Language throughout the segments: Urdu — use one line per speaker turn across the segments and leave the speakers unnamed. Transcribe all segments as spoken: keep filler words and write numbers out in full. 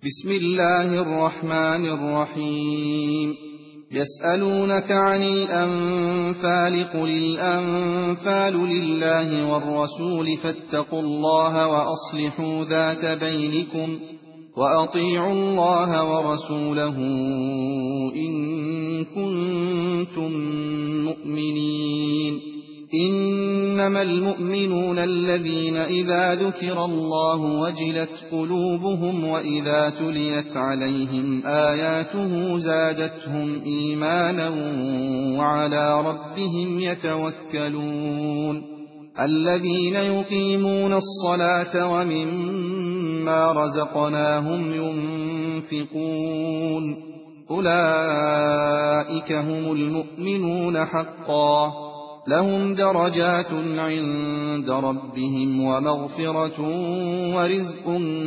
بسم الله الرحمن الرحيم يسألونك عن الأنفال قل الأنفال لله والرسول فاتقوا الله وأصلحوا ذات بينكم وأطيعوا الله ورسوله إن كنتم مؤمنين إنما المؤمنون الذين إذا ذكر الله وجلت قلوبهم وإذا تليت عليهم آياته زادتهم إيمانا وعلى ربهم يتوكلون الذين يقيمون الصلاة ومما رزقناهم ينفقون أولئك هم المؤمنون حقا لهم درجات عند ربهم ومغفرة ورزق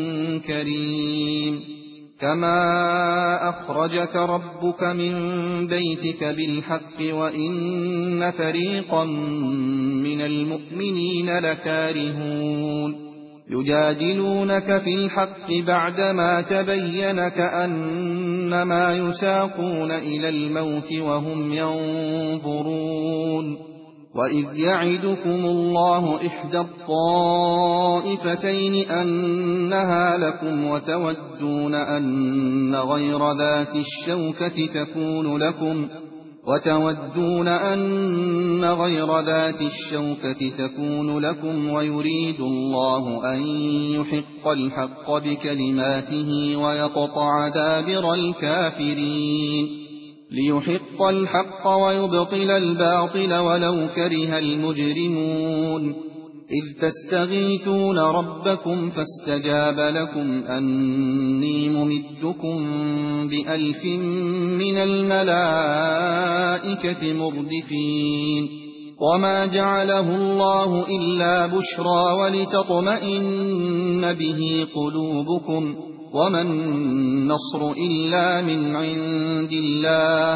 كريم كما أخرجك ربك من بيتك بالحق وإن فريقا من المؤمنين لكارهون يجادلونك في الحق بعدما تبين كأنما يساقون إلى الموت وهم ينظرون وإذ يعدكم الله إحدى الطائفتين أنها لكم وتودون أن غير ذات الشوكة تكون لكم وتودون أن غير ذات الشوكة تكون لكم ويريد الله أن يحق الحق بكلماته ويقطع دابر الكافرين ليحق الحق ويبطل الباطل ولو كره المجرمون إذ تستغيثون ربكم فاستجاب لكم أني ممدكم بألف من الملائكة مردفين وما جعله الله إلا بشرى ولتطمئن به قلوبكم وما النصر إلا من عند الله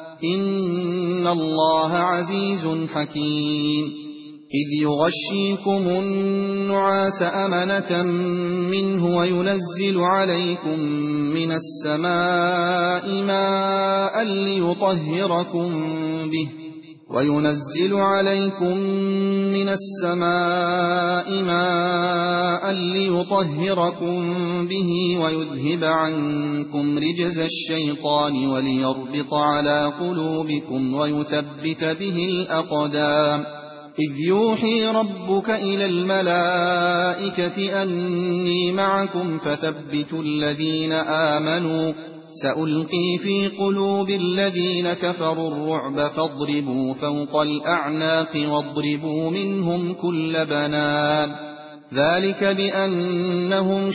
إن الله عزيز حكيم إذ يغشيكم النعاس أمنة منه وينزل عليكم من السماء ماء ليطهركم به وينزل عليكم من السماء ماء ليطهركم به ويذهب عنكم رجز الشيطان وليربط على قلوبكم ويثبت به الأقدام إذ يوحي ربك إلى الملائكة أني معكم فثبتوا الذين آمنوا سألقي في قلوب الذين كفروا الرعب فاضربوا فوق الأعناق واضربوا منهم كل بنان ذلك بأنهم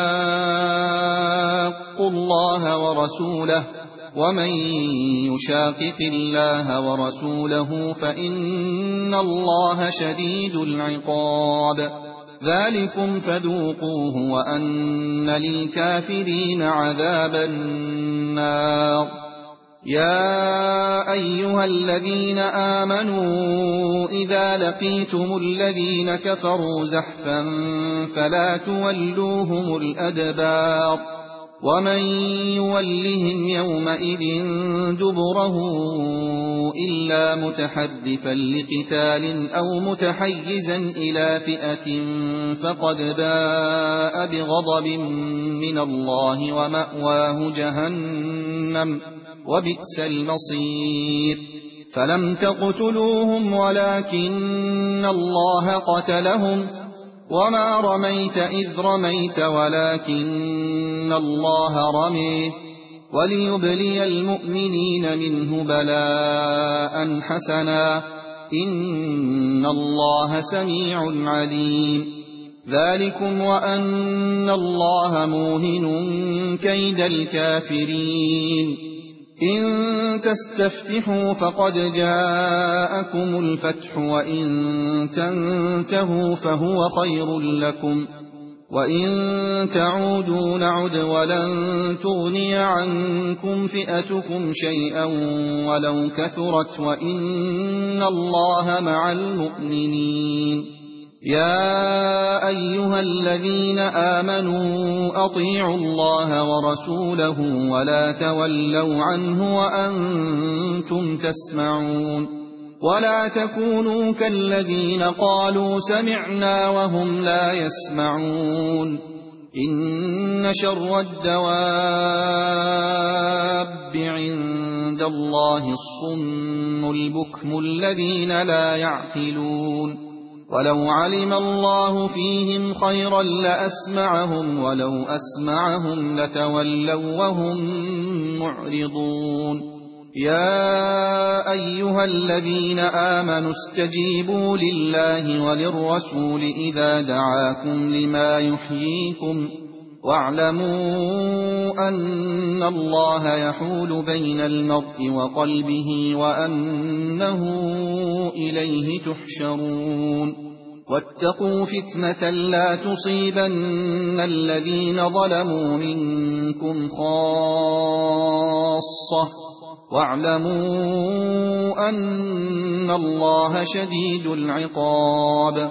شاقوا الله ورسوله ومن يشاقق الله ورسوله فإن الله شديد العقاب ذلكم فذوقوه وأن للكافرين عذاب النار يا أيها الذين آمنوا إذا لقيتم الذين كفروا زحفا فلا تولوهم الأدبار ومن يولهم يومئذ دبره إلا متحرفا لقتال أو متحيزا إلى فئة فقد باء بغضب من الله ومأواه جهنم وبئس المصير فلم تقتلوهم ولكن الله قتلهم وما رميت إذ رميت ولكن الله رمي وليبلي المؤمنين منه بلاء حسنا إن الله سميع عليم ذلكم وأن الله موهن كيد الكافرين إن تستفتحوا فقد جاءكم الفتح وإن تنتهوا فهو خير لكم وإن تعودوا نعد ولن تغني عنكم فئتكم شيئا ولو كثرت وإن الله مع المؤمنين يا أيها الذين آمنوا أطيعوا الله ورسوله ولا تولوا عنه وأنتم تسمعون ولا تكونوا كالذين قالوا سمعنا وهم لا يسمعون إن شر الدواب عند الله الصم البكم الذين لا يعقلون ولو علم الله فيهم خيرا لأسمعهم ولو أسمعهم لتولوا وهم معرضون يا أيها الذين آمنوا استجيبوا لله وللرسول إذا دعاكم لما يحييكم واعلموا أن الله يحول بين المرء وقلبه وأنه إليه تحشرون واتقوا فتنة لا تصيبن الذين ظلموا منكم خاصة واعلموا أن الله شديد العقاب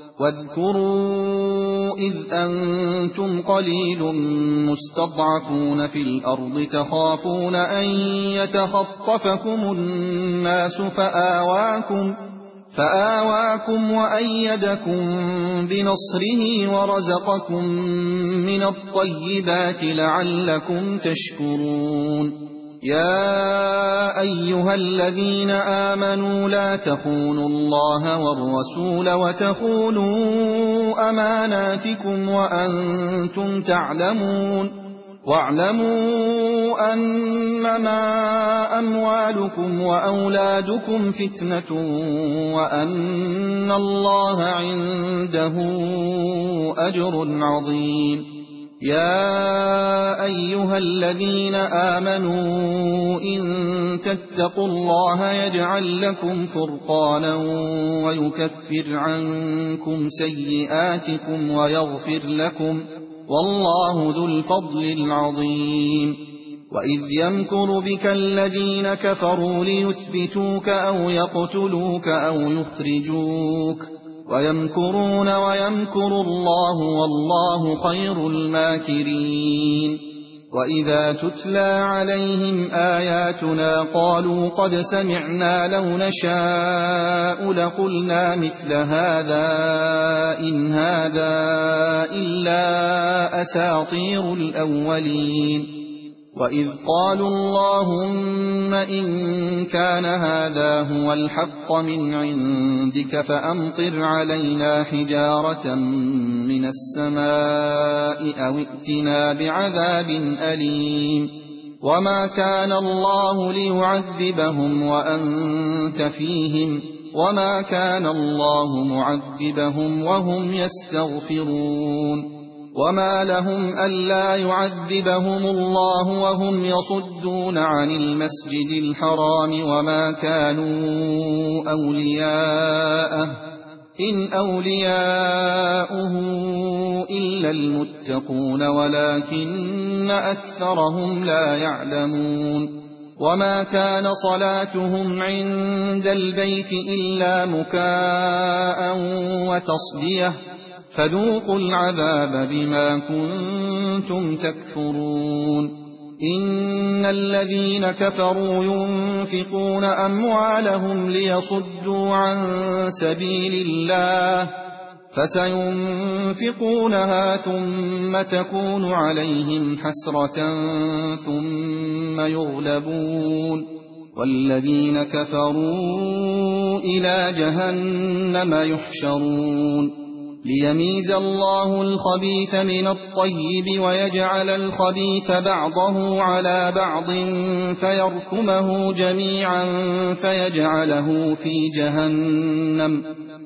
واذكروا إذ أنتم قليل مستضعفون في الأرض تخافون أن يتخطفكم الناس فآواكم فآواكم وأيدكم بنصره ورزقكم من الطيبات لعلكم تشكرون يا أيها الذين آمنوا لا تخونوا الله والرسول وتخونوا أماناتكم وأنتم تعلمون واعلموا أنما أموالكم وأولادكم فتنة وأن الله عنده أجر عظيم يا أيها الذين آمنوا إن تتقوا الله يجعل لكم فرقانا ويكفر عنكم سيئاتكم ويغفر لكم والله ذو الفضل العظيم وإذ يمكر بك الذين كفروا ليثبتوك أو يقتلوك أو يخرجوك ويمكرون ويمكر الله والله خير الماكرين وإذا تتلى عليهم آياتنا قالوا قد سمعنا لو نشاء لقلنا مثل هذا إن هذا إلا أساطير الأولين وإذ قالوا اللهم إن كان هذا هو الحق من عندك فأمطر علينا حجارة من السماء أو ائتنا بعذاب أليم وما كان الله ليعذبهم وأنت فيهم وما كان الله معذبهم وهم يستغفرون وما لهم ألا يعذبهم الله وهم يصدون عن المسجد الحرام وما كانوا أولياءه إن أولياؤه إلا المتقون ولكن أكثرهم لا يعلمون وما كان صلاتهم عند البيت إلا مكاء وتصديه فذوقوا العذاب بما كنتم تكفرون إن الذين كفروا ينفقون أموالهم ليصدوا عن سبيل الله فسينفقونها ثم تكون عليهم حسرة ثم يغلبون والذين كفروا إلى جهنم يحشرون ليميز الله الخبيث من الطيب ويجعل الخبيث بعضه على بعض فيركمه جميعا فيجعله في جهنم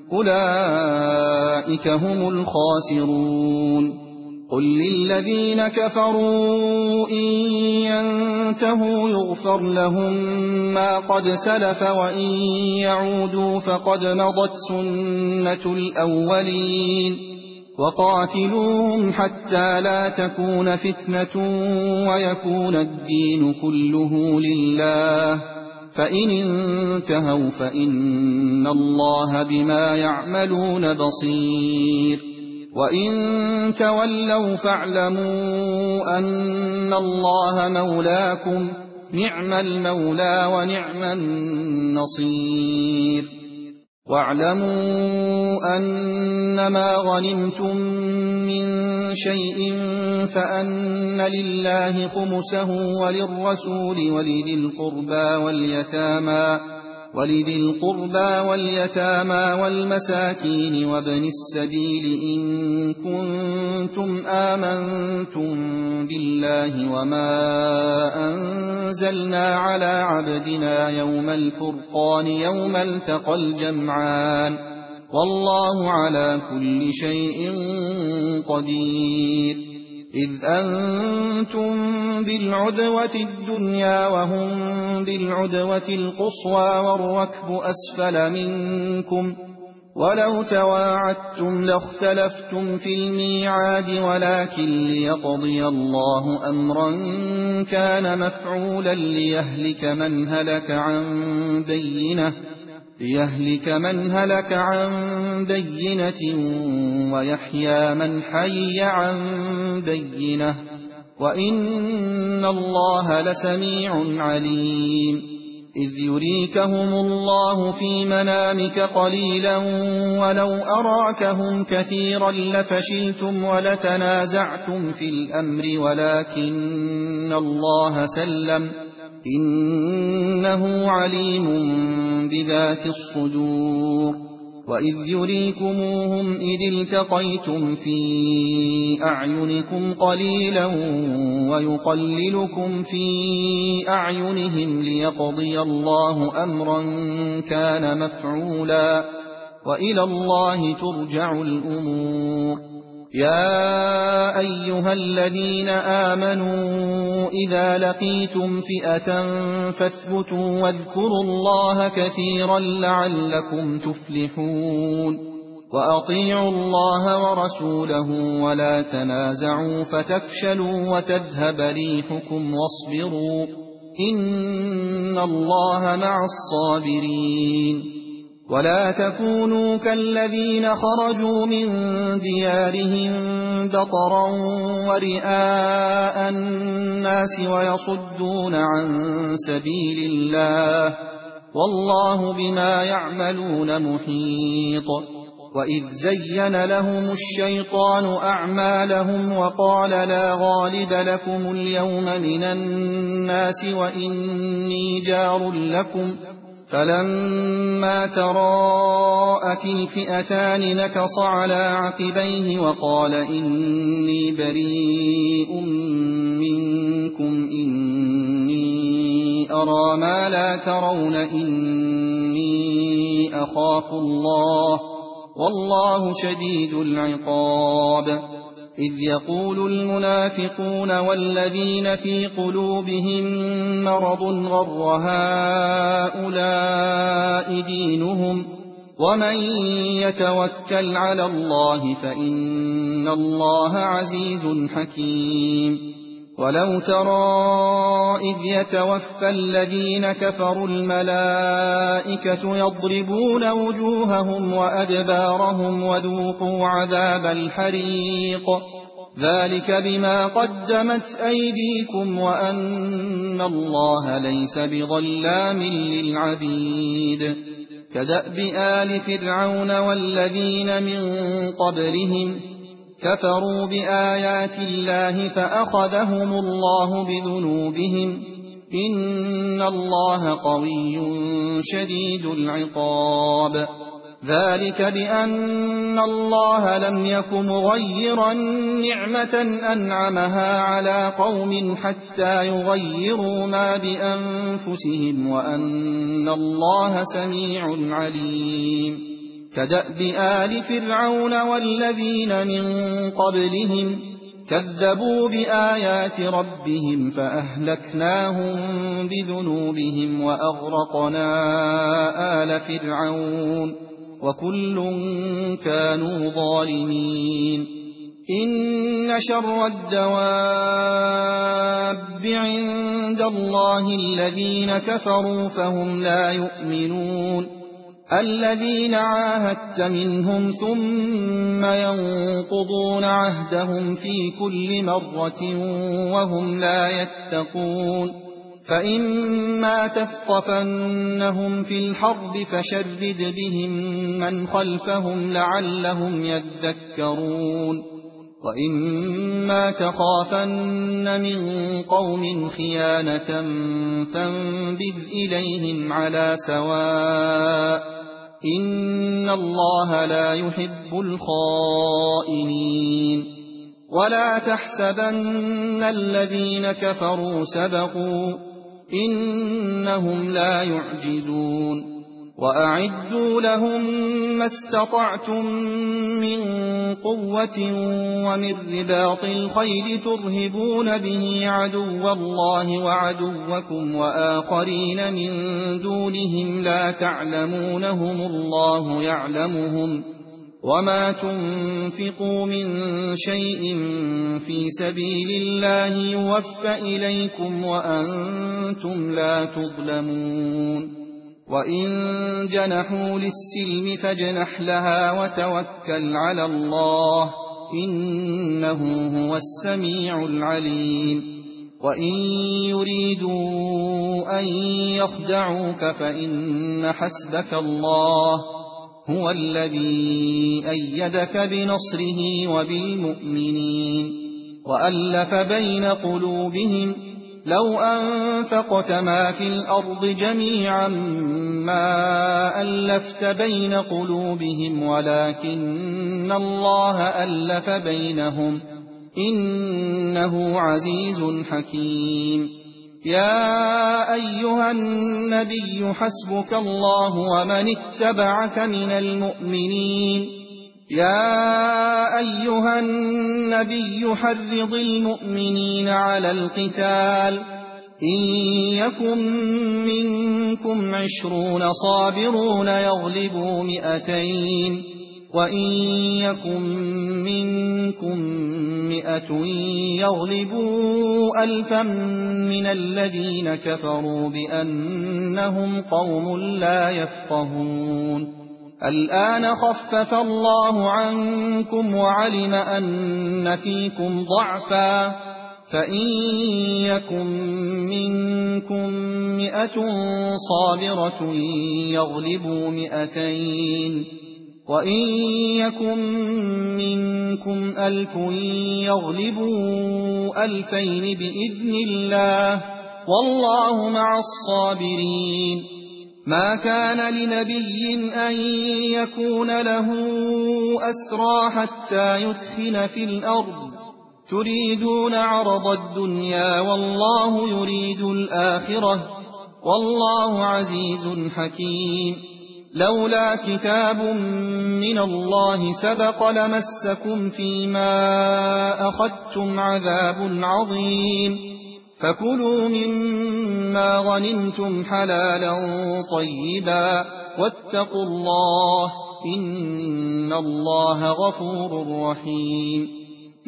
أولئك هم الخاسرون قل للذين كفروا إن ينتهوا يغفر لهم ما قد سلف وإن يعودوا فقد مضت سنة الأولين وقاتلوهم حتى لا تكون فتنة ويكون الدين كله لله فإن انتهوا فإن الله بما يعملون بصير وإن تولوا فاعلموا أن الله مولاكم نعم المولى ونعم النصير واعلموا أنما غنمتم من شيء فأن لله خمسه وللرسول ولذي القربى واليتامى ولذي القربى واليتامى والمساكين وابن السبيل إن كنتم آمنتم بالله وما أنزلنا على عبدنا يوم الفرقان يوم التقى الجمعان والله على كل شيء قدير إذ أنتم بالعدوة الدنيا وهم بالعدوة القصوى والركب أسفل منكم ولو تواعدتم لاختلفتم في الميعاد ولكن ليقضي الله أمرا كان مفعولا ليهلك من هلك عن بينة ليهلك من هلك عن بينة ويحيى من حي عن بينة وإن الله لسميع عليم إذ يريكهم الله في منامك قليلا ولو أراكهم كثيرا لفشلتم ولتنازعتم في الأمر ولكن الله سلم إنه عليم بذات الصدور وإذ يريكموهم إذ التقيتم في أعينكم قليلا ويقللكم في أعينهم ليقضي الله أمرا كان مفعولا وإلى الله ترجع الأمور يا أيها الذين آمنوا إذا لقيتم فئة فاثبتوا واذكروا الله كثيرا لعلكم تفلحون وأطيعوا الله ورسوله ولا تنازعوا فتفشلوا وتذهب ريحكم واصبروا إن الله مع الصابرين ولا تكونوا كالذين خرجوا من ديارهم بطرا ورئاء الناس ويصدون عن سبيل الله والله بما يعملون محيط وإذ زين لهم الشيطان أعمالهم وقال لا غالب لكم اليوم من الناس وإني جار لكم فلما تراءت الفئتان نكص على عقبيه وقال إني بريء منكم إني أرى ما لا ترون إني أخاف الله والله شديد العقاب إذ يقول المنافقون والذين في قلوبهم مرض غر هؤلاء دينهم ومن يتوكل على الله فإن الله عزيز حكيم ولو ترى إذ يتوفى الذين كفروا الملائكة يضربون وجوههم وأدبارهم وذوقوا عذاب الحريق ذلك بما قدمت أيديكم وأن الله ليس بظلام للعبيد كدأب آل فرعون والذين من قبلهم كفروا بآيات الله فأخذهم الله بذنوبهم إن الله قوي شديد العقاب ذلك بأن الله لم يك مغيرا نعمة أنعمها على قوم حتى يغيروا ما بأنفسهم وأن الله سميع عليم كدأب آل فرعون والذين من قبلهم كذبوا بآيات ربهم فأهلكناهم بذنوبهم وأغرقنا آل فرعون وكل كانوا ظالمين إن شر الدواب عند الله الذين كفروا فهم لا يؤمنون الذين عاهدت منهم ثم ينقضون عهدهم في كل مرة وهم لا يتقون فإما تثقفنهم في الحرب فشرد بهم من خلفهم لعلهم يذكرون وإما تخافن من قوم خيانة فانبذ إليهم على سواء إن الله لا يحب الخائنين ولا تحسبن الذين كفروا سبقوا إنهم لا يعجزون وأعدوا لهم ما استطعتم من قوة ومن رباط الخيل ترهبون به عدو الله وعدوكم وآخرين من دونهم لا تعلمونهم الله يعلمهم وما تنفقوا من شيء في سبيل الله يوفى إليكم وأنتم لا تظلمون وإن جنحوا للسلم فاجنح لها وتوكل على الله إنه هو السميع العليم وإن يريدوا أن يخدعوك فإن حسبك الله هو الذي أيدك بنصره وبالمؤمنين وألف بين قلوبهم لو أنفقت ما في الأرض جميعا ما ألفت بين قلوبهم ولكن الله ألف بينهم إنه عزيز حكيم يا أيها النبي حسبك الله ومن اتبعك من المؤمنين يا أيها النبي حرض المؤمنين على القتال إن يكن منكم عشرون صابرون يغلبوا مئتين وإن يكن منكم مئة يغلبوا ألفا من الذين كفروا بأنهم قوم لا يفقهون الآن خفف الله عنكم وعلم أن فيكم ضعفا فإن يكن منكم مئة صابرة يغلبوا مئتين وإن يكن منكم ألف يغلبوا ألفين بإذن الله والله مع الصابرين ما كان لنبي أن يكون له أسرى حتى يثخن في الأرض تريدون عرض الدنيا والله يريد الآخرة والله عزيز حكيم لولا كتاب من الله سبق لمسكم فيما أخذتم عذاب عظيم فكلوا مما غنمتم حلالا طيبا واتقوا الله إن الله غفور رحيم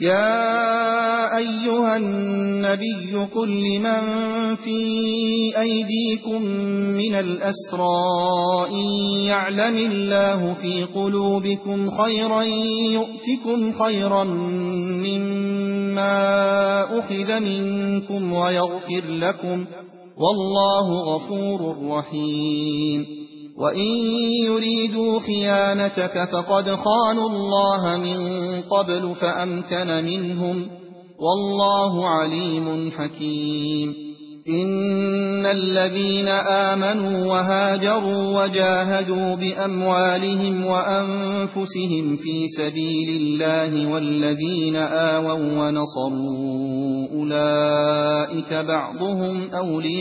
يا أيها النبي قل لمن في أيديكم من الأسرى إن يعلم الله في قلوبكم خيرا يؤتكم خيرا مما أخذ منكم ويغفر لكم والله غفور رحيم وإن يريدوا خيانتك فقد خانوا الله من قبل فأمكن منهم والله عليم حكيم إن الذين آمنوا وهاجروا وجاهدوا بأموالهم وأنفسهم في سبيل الله والذين آووا ونصروا أولئك بعضهم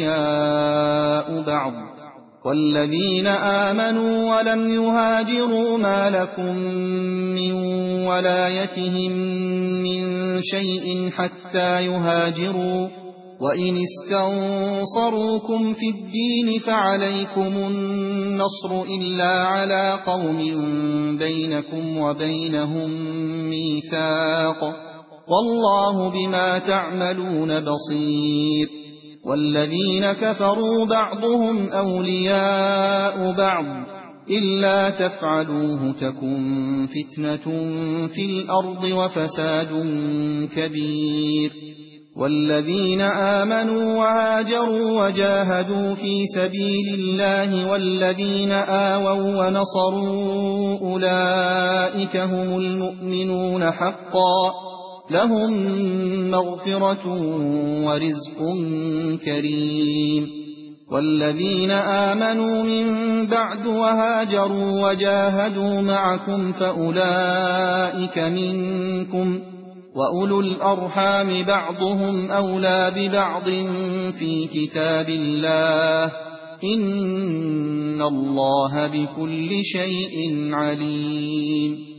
أولياء بعض والذين آمنوا ولم يهاجروا ما لكم من ولايتهم من شيء حتى يهاجروا وإن استنصروكم في الدين فعليكم النصر إلا على قوم بينكم وبينهم ميثاق والله بما تعملون بصير. والذين كفروا بعضهم أولياء بعض إلا تفعلوه تكن فتنة في الأرض وفساد كبير. والذين آمنوا وهاجروا وجاهدوا في سبيل الله والذين آووا ونصروا أولئك هم المؤمنون حقا، لهم مغفرة ورزق كريم. والذين آمنوا من بعد وهاجروا وجاهدوا معكم فأولئك منكم، وأولو الأرحام بعضهم أولى ببعض في كتاب الله، إن الله بكل شيء عليم.